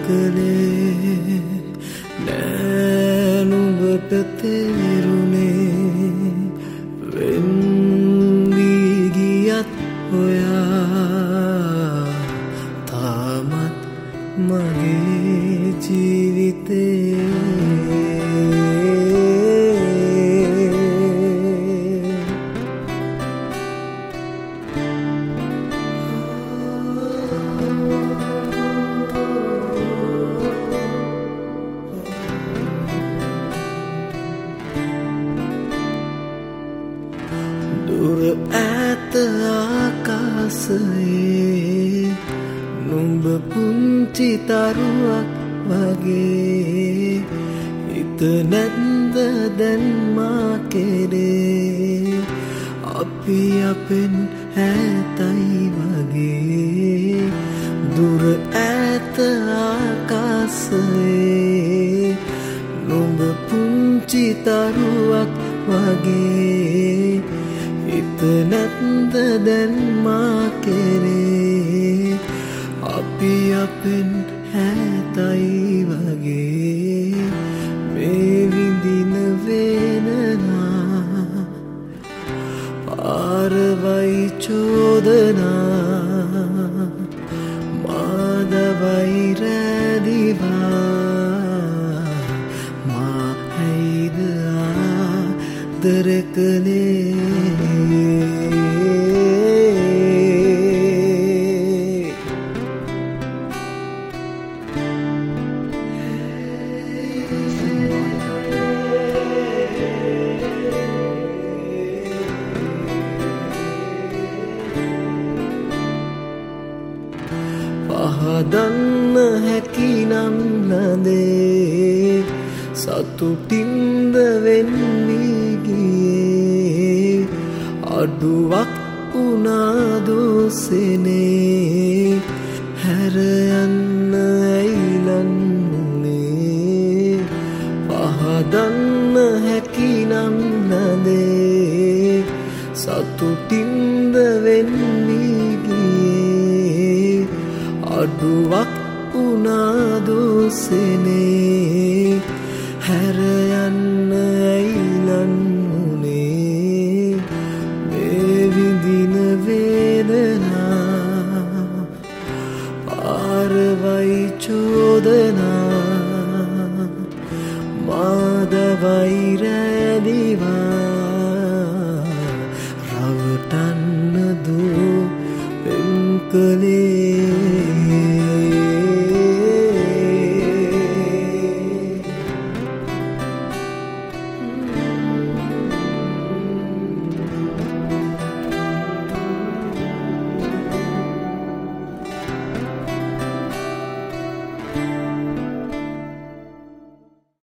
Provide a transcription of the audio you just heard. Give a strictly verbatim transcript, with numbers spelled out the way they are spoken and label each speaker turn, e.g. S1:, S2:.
S1: කළේ නෑ නුඹට තේරුනේ වෙන්වී ගියත් ඔයා තාමත් මගේ ජීවිතේ දුර ඈත ආකාශයේ නුඹ පුංචි තරුවක් වගේ හිත නැද්ද දැන් මා කෙරේ අපි අපෙන් ඈතයි වගේ දුර ඈත ආකාශයේ නුඹ පුංචි තරුවක් වගේ හිත නැත්ද දැන් මා කෙරේ අපි අපෙන් ඈතයි වගේ මේ විඳින වේදනා පාරවයි චෝදනා මාදවයි රැදිවා මා හැයිද ආදර කළේ පහදන්න හැකිනම් නදේ සතුටින්ද වෙන්වී ගියේ අඩුවක් උනාදුසෙනේ හැර යන්න ඇයිලන්නුනේ පහදන්න හැකිනම් නදේ සතුටින්ද වෙන්වී ගියේ අඩුවක් උනාදුසෙනේ හැර යන්න ඇයිලන්නුනේ මේ විඳින වේදනා පාරවයි චෝදනා මාදවයි රැදිවා රවටන්න දූ පෙම් කළේ